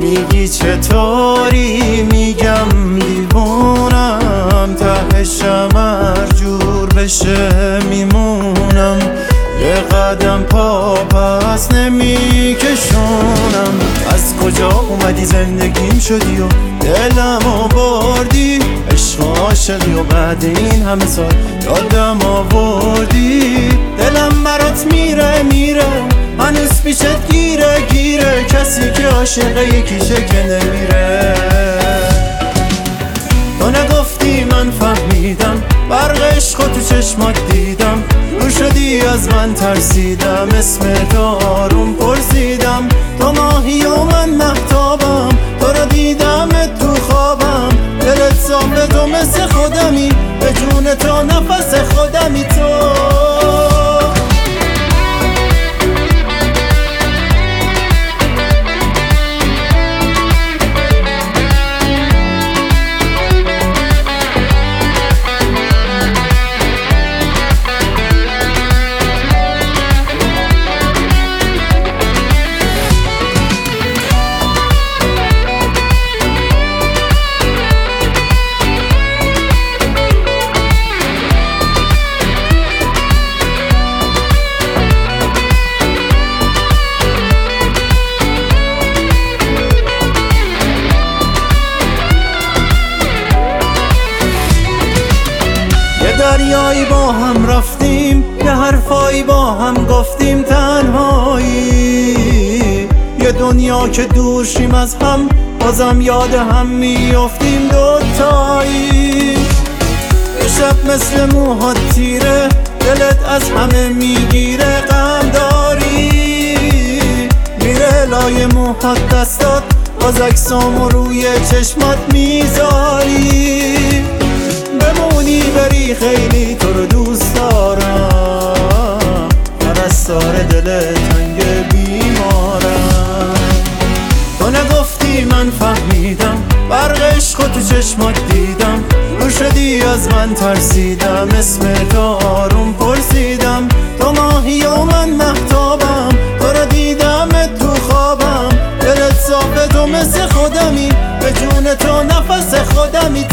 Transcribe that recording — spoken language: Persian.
میگی چطوری، میگم دیوونم، تهشم هر جور بشه میمونم، یه قدم پا پس نمیکشونم. از کجا اومدی زندگیم شدی و دلمو بردی، عشق عاشقی و بعد این همه سال یادم آوردی. دلم برات میره هنوز پیشت گیره، کسی که عاشق یکیشه که نمیره. تو نگفتی من فهمیدم، برق عشق تو چشمات دیدم، رو شدی از من ترسیدم، اسم تو آروم پرسیدم. تو ماهی و من مهتابم، تو رو دیدم تو خوابم، دلت صافه تو مثل خودمی، به جون تو نفس خودمی تو. دریایی با هم رفتیم، یه حرفایی با هم گفتیم، تنهایی یه دنیا که دور شیم از هم، بازم یاد هم میافتیم دوتایی. یه شب مثل موهات تیره، دلت از همه میگیره، غم داری میره لای موهات دستات، باز عکسامو روی چشمات میذاری. بمونی بری خیلی تو رو دوست دارم، پرستار دل تنگ بیمارم. تو نگفتی من فهمیدم، برق عشق تو چشمات دیدم، رو شدی از من ترسیدم، اسم تو آروم پرسیدم. تو ماهی و من مهتابم، تو رو دیدم تو خوابم، دلت صافه تو مثل خودمی، به جون تو نفس خودمی